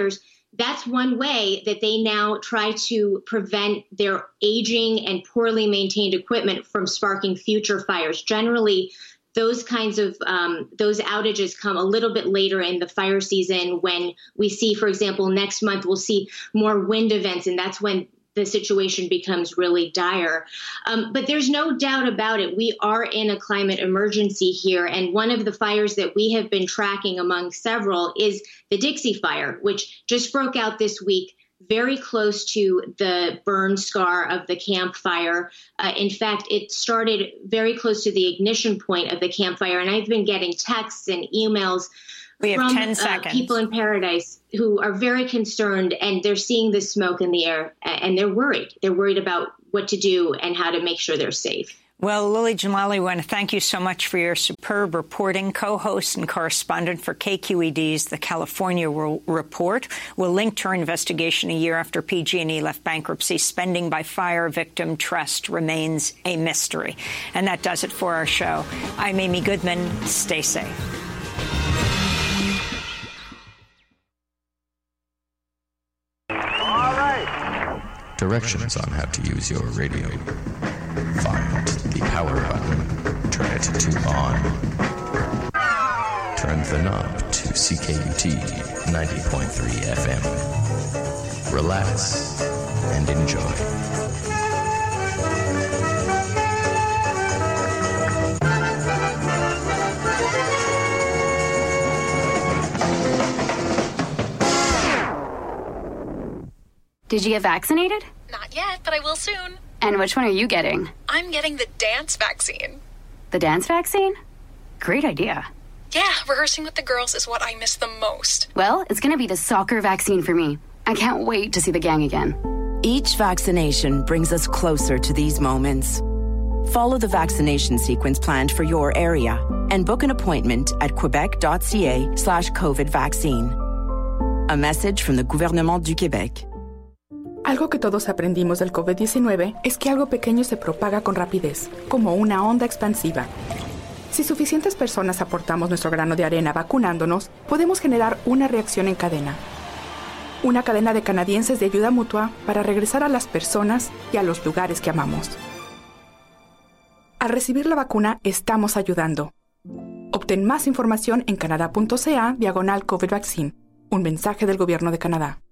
that's one way that they now try to prevent their aging and poorly maintained equipment from sparking future fires. Generally, those kinds of um, those outages come a little bit later in the fire season when we see, for example, next month we'll see more wind events, and that's when the situation becomes really dire. Um, but there's no doubt about it. We are in a climate emergency here. And one of the fires that we have been tracking among several is the Dixie Fire, which just broke out this week, very close to the burn scar of the campfire. Uh, in fact, it started very close to the ignition point of the campfire. And I've been getting texts and emails we have from ten seconds. Uh, people in Paradise who are very concerned, and they're seeing the smoke in the air, and they're worried. They're worried about what to do and how to make sure they're safe. Well, Lily Jamali, I want to thank you so much for your superb reporting, co-host and correspondent for K Q E D's The California Report. We'll link to her investigation a year after P G and E left bankruptcy. Spending by fire victim trust remains a mystery. And that does it for our show. I'm Amy Goodman. Stay safe. Directions on how to use your radio. Find the power button. Turn it to on. Turn the knob to C K U T ninety point three F M. Relax and enjoy. Did you get vaccinated? Not yet, but I will soon. And which one are you getting? I'm getting the dance vaccine. The dance vaccine? Great idea. Yeah, rehearsing with the girls is what I miss the most. Well, it's going to be the soccer vaccine for me. I can't wait to see the gang again. Each vaccination brings us closer to these moments. Follow the vaccination sequence planned for your area and book an appointment at quebec.ca slash COVID vaccine. A message from the Gouvernement du Québec. Algo que todos aprendimos del COVID diecinueve es que algo pequeño se propaga con rapidez, como una onda expansiva. Si suficientes personas aportamos nuestro grano de arena vacunándonos, podemos generar una reacción en cadena. Una cadena de canadienses de ayuda mutua para regresar a las personas y a los lugares que amamos. Al recibir la vacuna, estamos ayudando. Obtén más información en canadá.ca diagonal COVID vaccine. Un mensaje del Gobierno de Canadá.